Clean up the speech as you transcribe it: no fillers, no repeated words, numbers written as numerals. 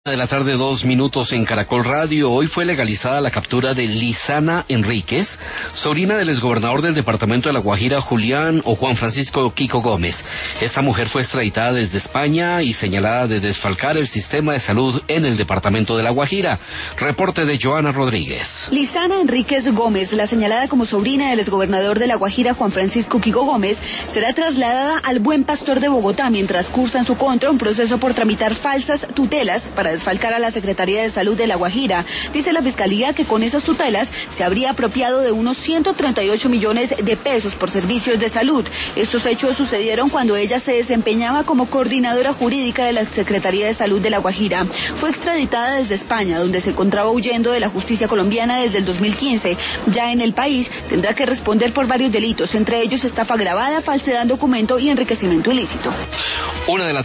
De la tarde, 2 minutos en Caracol Radio. Hoy fue legalizada la captura de Lizana Enríquez, sobrina del exgobernador del departamento de La Guajira, Juan Francisco Quico Gómez. Esta mujer fue extraditada desde España y señalada de desfalcar el sistema de salud en el departamento de La Guajira. Reporte de Joana Rodríguez. Lizana Enríquez Gómez, la señalada como sobrina del exgobernador de La Guajira, Juan Francisco Quico Gómez, será trasladada al Buen Pastor de Bogotá mientras cursa en su contra un proceso por tramitar falsas tutelas para desfalcar a la Secretaría de Salud de La Guajira. Dice la Fiscalía que con esas tutelas se habría apropiado de unos 138 millones de pesos por servicios de salud. Estos hechos sucedieron cuando ella se desempeñaba como coordinadora jurídica de la Secretaría de Salud de La Guajira. Fue extraditada desde España, donde se encontraba huyendo de la justicia colombiana desde el 2015. Ya en el país tendrá que responder por varios delitos, entre ellos estafa agravada, falsedad en documento y enriquecimiento ilícito. 1 de la